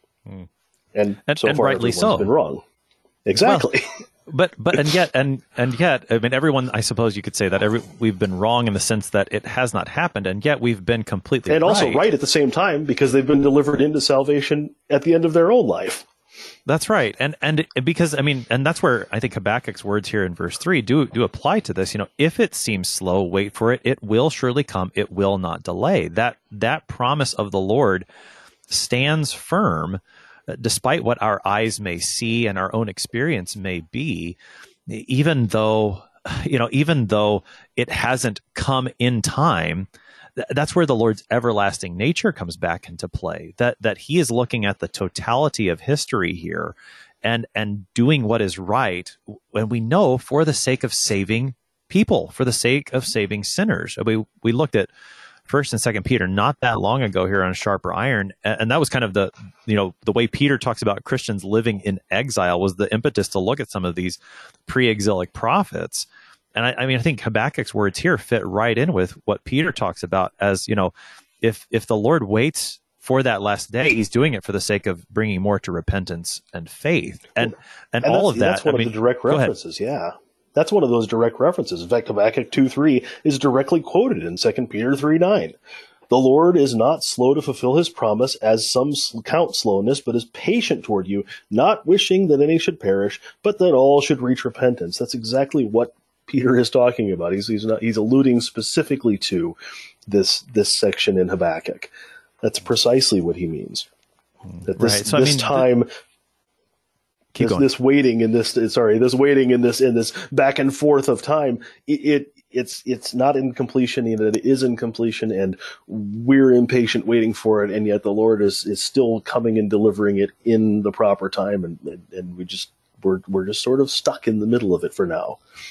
And so far, rightly so. Been wrong. Exactly. Well, but yet, I mean, everyone, I suppose you could say that we've been wrong in the sense that it has not happened, and yet we've been completely and also right at the same time, because they've been delivered into salvation at the end of their own life. That's right. And because, I mean, and that's where I think Habakkuk's words here in verse 3 do apply to this. If it seems slow, wait for it. It will surely come. It will not delay. That promise of the Lord stands firm, despite what our eyes may see and our own experience may be, even though it hasn't come in time. That's where the Lord's everlasting nature comes back into play, that he is looking at the totality of history here and doing what is right, when we know for the sake of saving people, for the sake of saving sinners. We looked at 1st and 2nd Peter not that long ago here on Sharper Iron, and that was kind of the way Peter talks about Christians living in exile was the impetus to look at some of these pre-exilic prophets. And I mean, I think Habakkuk's words here fit right in with what Peter talks about as, if the Lord waits for that last day, he's doing it for the sake of bringing more to repentance and faith. And all of that. That's one of the direct references. Yeah. That's one of those direct references. In fact, Habakkuk 2:3 is directly quoted in 2 Peter 3:9. The Lord is not slow to fulfill his promise, as some count slowness, but is patient toward you, not wishing that any should perish, but that all should reach repentance. That's exactly what Peter is talking about. He's alluding specifically to this section in Habakkuk. That's precisely what he means. That this waiting in this back and forth of time, it's not in completion, it is in completion, and we're impatient waiting for it, and yet the Lord is still coming and delivering it in the proper time, and we're just sort of stuck in the middle of it for now.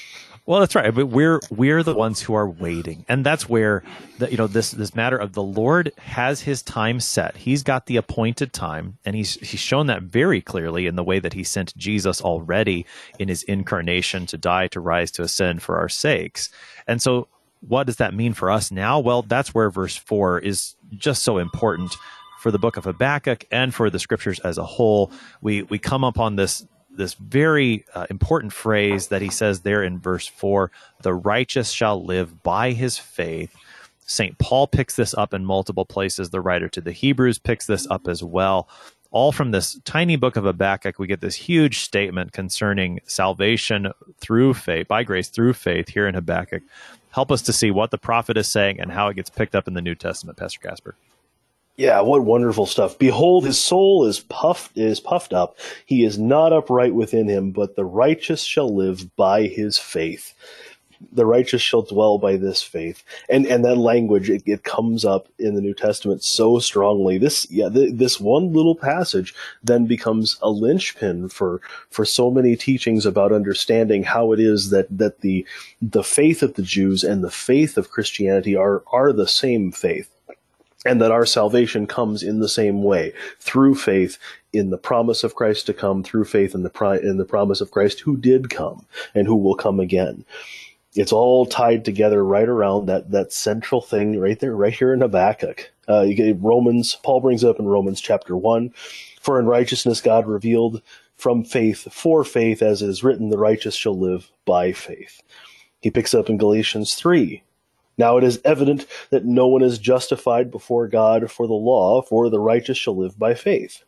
Well, that's right. But we're the ones who are waiting, and that's where this matter of the Lord has his time set. He's got the appointed time, and he's shown that very clearly in the way that he sent Jesus already in his incarnation to die, to rise, to ascend for our sakes. And so, what does that mean for us now? Well, that's where verse 4 is just so important for the book of Habakkuk and for the scriptures as a whole. We come upon this very important phrase that he says there in verse 4, the righteous shall live by his faith. St. Paul picks this up in multiple places. The writer to the Hebrews picks this up as well. All from this tiny book of Habakkuk, we get this huge statement concerning salvation through faith, by grace through faith here in Habakkuk. Help us to see what the prophet is saying and how it gets picked up in the New Testament, Pastor Casper. Yeah, what wonderful stuff. Behold, his soul is puffed up. He is not upright within him, but the righteous shall live by his faith. The righteous shall dwell by this faith. And that language, it comes up in the New Testament so strongly. This one little passage then becomes a linchpin for so many teachings about understanding how it is that the faith of the Jews and the faith of Christianity are the same faith. And that our salvation comes in the same way, through faith in the promise of Christ to come, through faith in the promise of Christ who did come and who will come again. It's all tied together right around that central thing right there, right here in Habakkuk. You get Paul brings it up in Romans chapter 1. For in righteousness God revealed from faith for faith, as it is written, the righteous shall live by faith. He picks up in Galatians 3. Now it is evident that no one is justified before God for the law, for the righteous shall live by faith.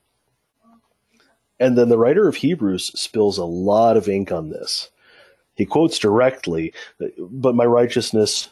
And then the writer of Hebrews spills a lot of ink on this. He quotes directly, but my righteousness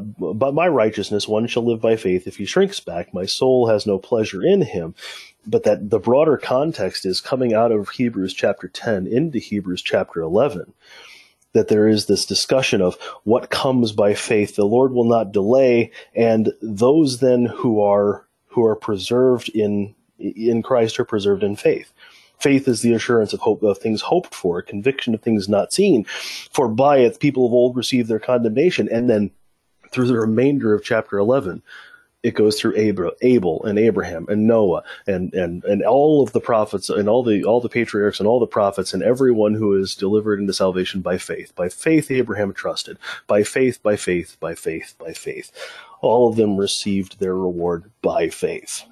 one shall live by faith. If he shrinks back, my soul has no pleasure in him. But that the broader context is coming out of Hebrews chapter 10 into Hebrews chapter 11. That there is this discussion of what comes by faith. The Lord will not delay, and those then who are preserved in Christ are preserved in faith. Faith is the assurance of hope of things hoped for, conviction of things not seen. For by it people of old received their condemnation. And then through the remainder of chapter 11, it goes through Abel and Abraham and Noah and all of the prophets and all the patriarchs and all the prophets and everyone who is delivered into salvation by faith. By faith Abraham trusted. By faith, by faith, by faith, by faith. All of them received their reward by faith.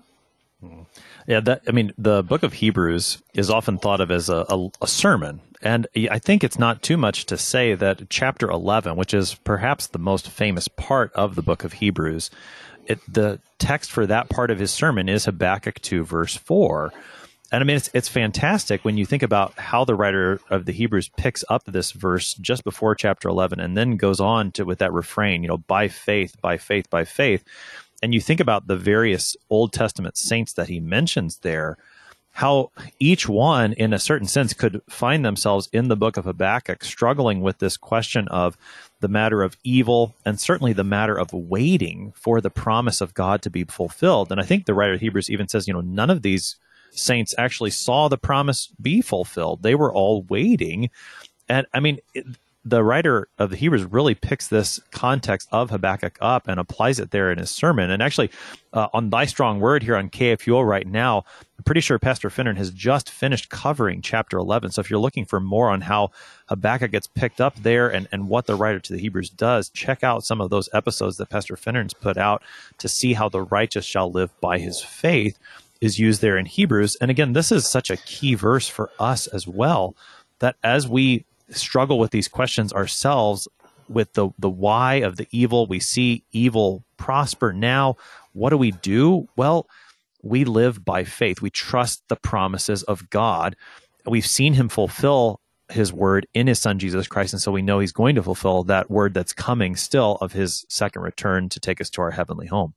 Yeah, the book of Hebrews is often thought of as a sermon. And I think it's not too much to say that chapter 11, which is perhaps the most famous part of the book of Hebrews, the text for that part of his sermon is Habakkuk 2, verse 4. And I mean, it's fantastic when you think about how the writer of the Hebrews picks up this verse just before chapter 11 and then goes on with that refrain, by faith, by faith, by faith. And you think about the various Old Testament saints that he mentions there, how each one, in a certain sense, could find themselves in the book of Habakkuk struggling with this question of the matter of evil and certainly the matter of waiting for the promise of God to be fulfilled. And I think the writer of Hebrews even says, none of these saints actually saw the promise be fulfilled. They were all waiting. And I mean, the writer of the Hebrews really picks this context of Habakkuk up and applies it there in his sermon. And actually, on Thy Strong Word here on KFUO right now, I'm pretty sure Pastor Finnern has just finished covering chapter 11. So if you're looking for more on how Habakkuk gets picked up there and what the writer to the Hebrews does, check out some of those episodes that Pastor Finnern's put out to see how the righteous shall live by his faith is used there in Hebrews. And again, this is such a key verse for us as well, that as we struggle with these questions ourselves, with the why of the evil, we see evil prosper now. What do? Well, we live by faith. We trust the promises of God. We've seen him fulfill his word in his son, Jesus Christ. And so we know he's going to fulfill that word that's coming still of his second return to take us to our heavenly home.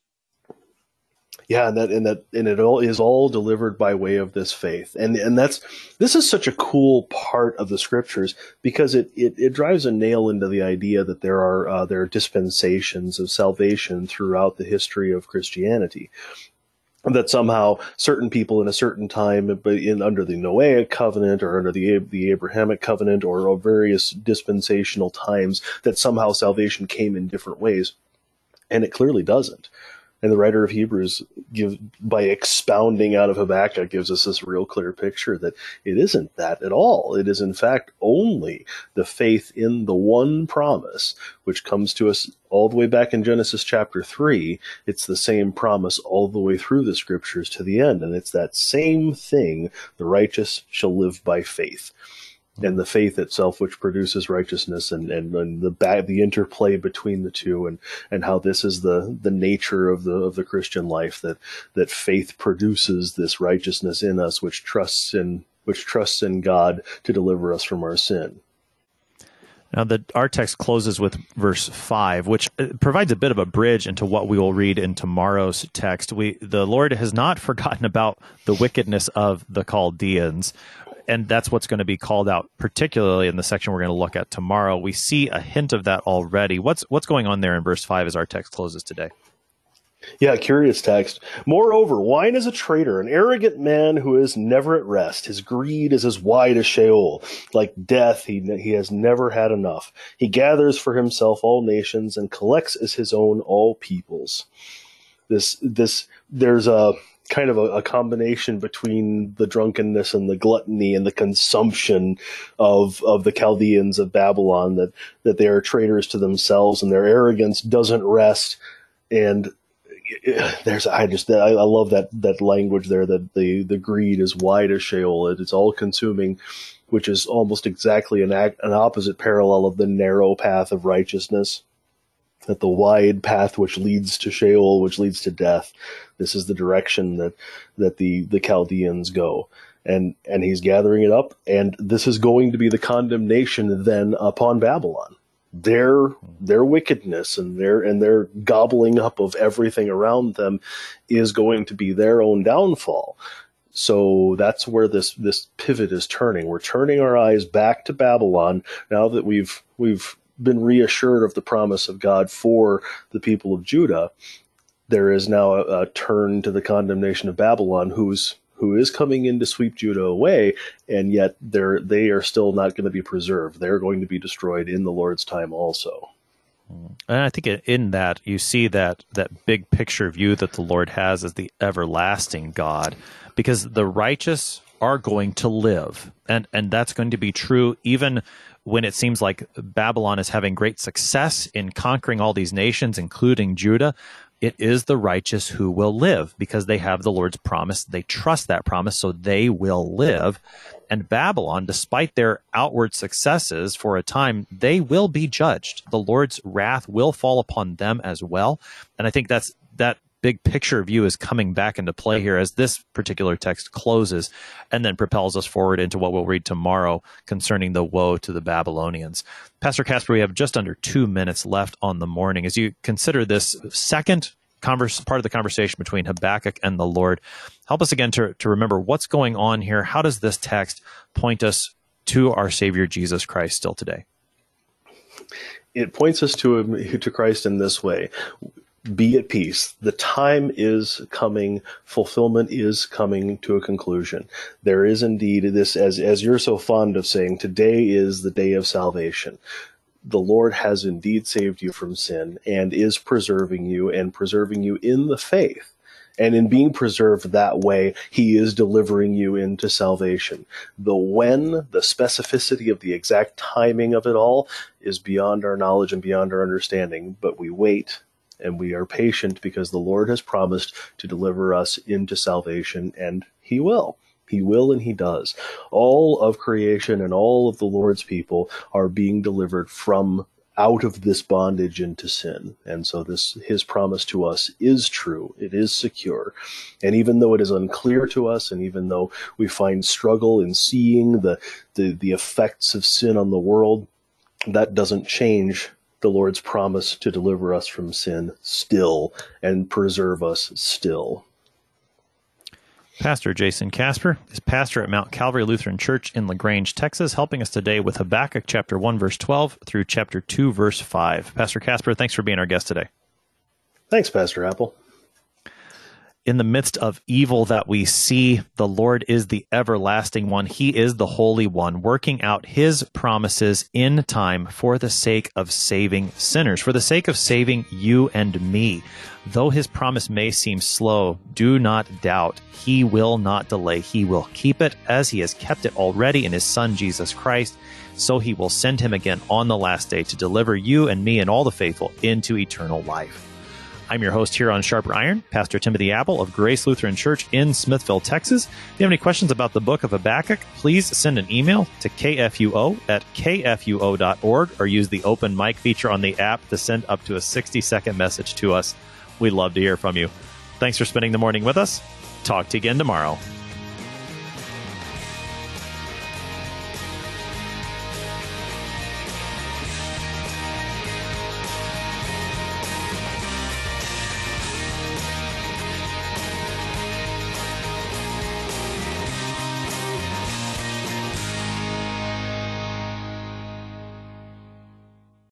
Yeah, and it all is all delivered by way of this faith, and this is such a cool part of the scriptures because it drives a nail into the idea that there are dispensations of salvation throughout the history of Christianity. that somehow certain people in a certain time, under the Noahic covenant or under the Abrahamic covenant or various dispensational times, that somehow salvation came in different ways. And it clearly doesn't. And the writer of Hebrews, by expounding out of Habakkuk, gives us this real clear picture that it isn't that at all. It is, in fact, only the faith in the one promise, which comes to us all the way back in Genesis chapter 3. It's the same promise all the way through the scriptures to the end. And it's that same thing: the righteous shall live by faith. And the faith itself, which produces righteousness, and the interplay between the two, and how this is the nature of the Christian life, that faith produces this righteousness in us, which trusts in God to deliver us from our sin. Now, our text closes with verse 5, which provides a bit of a bridge into what we will read in tomorrow's text. The Lord has not forgotten about the wickedness of the Chaldeans, and that's what's going to be called out, particularly in the section we're going to look at tomorrow. We see a hint of that already. What's going on there in verse 5 as our text closes today? Yeah, curious text. Moreover, wine is a traitor, an arrogant man who is never at rest. His greed is as wide as Sheol. Like death, he has never had enough. He gathers for himself all nations and collects as his own all peoples. There's a kind of a combination between the drunkenness and the gluttony and the consumption of the Chaldeans of Babylon, that they are traitors to themselves, and their arrogance doesn't rest. And I love that language there, that the greed is wide as Sheol. It's all consuming, which is almost exactly an opposite parallel of the narrow path of righteousness. That the wide path which leads to Sheol, which leads to death, this is the direction that the Chaldeans go. And he's gathering it up, and this is going to be the condemnation then upon Babylon. Their wickedness and their gobbling up of everything around them is going to be their own downfall. So that's where this pivot is turning. We're turning our eyes back to Babylon now that we've been reassured of the promise of God for the people of Judah. There is now a turn to the condemnation of Babylon, who is coming in to sweep Judah away, and yet they are still not going to be preserved. They're going to be destroyed in the Lord's time also. And I think in that you see that big picture view that the Lord has as the everlasting God, because the righteous are going to live, and that's going to be true even when it seems like Babylon is having great success in conquering all these nations, including Judah. It is the righteous who will live because they have the Lord's promise. They trust that promise, so they will live. And Babylon, despite their outward successes for a time, they will be judged. The Lord's wrath will fall upon them as well. And I think that big picture view is coming back into play here as this particular text closes and then propels us forward into what we'll read tomorrow concerning the woe to the Babylonians. Pastor Casper, we have just under 2 minutes left on the morning. As you consider this second part of the conversation between Habakkuk and the Lord, help us again to remember what's going on here. How does this text point us to our Savior Jesus Christ still today? It points us to Christ in this way. Be at peace. The time is coming. Fulfillment is coming to a conclusion. There is indeed this, as you're so fond of saying, today is the day of salvation. The Lord has indeed saved you from sin and is preserving you in the faith. And in being preserved that way, he is delivering you into salvation. The specificity of the exact timing of it all is beyond our knowledge and beyond our understanding, but we wait. And we are patient because the Lord has promised to deliver us into salvation, and he will. He will, and he does. All of creation and all of the Lord's people are being delivered from out of this bondage into sin. And so his promise to us is true. It is secure. And even though it is unclear to us, and even though we find struggle in seeing the effects of sin on the world, that doesn't change the Lord's promise to deliver us from sin still and preserve us still. Pastor Jason Casper is pastor at Mount Calvary Lutheran Church in LaGrange, Texas, helping us today with Habakkuk chapter 1, verse 12 through chapter 2, verse 5. Pastor Casper, thanks for being our guest today. Thanks, Pastor Apple. in the midst of evil that we see, the Lord is the everlasting one. He is the Holy One, working out his promises in time for the sake of saving sinners, for the sake of saving you and me. Though his promise may seem slow, do not doubt. He will not delay. He will keep it as he has kept it already in his Son, Jesus Christ. So he will send him again on the last day to deliver you and me and all the faithful into eternal life. I'm your host here on Sharper Iron, Pastor Timothy Apple of Grace Lutheran Church in Smithville, Texas. If you have any questions about the book of Habakkuk, please send an email to kfuo@kfuo.org or use the open mic feature on the app to send up to a 60-second message to us. We'd love to hear from you. Thanks for spending the morning with us. Talk to you again tomorrow.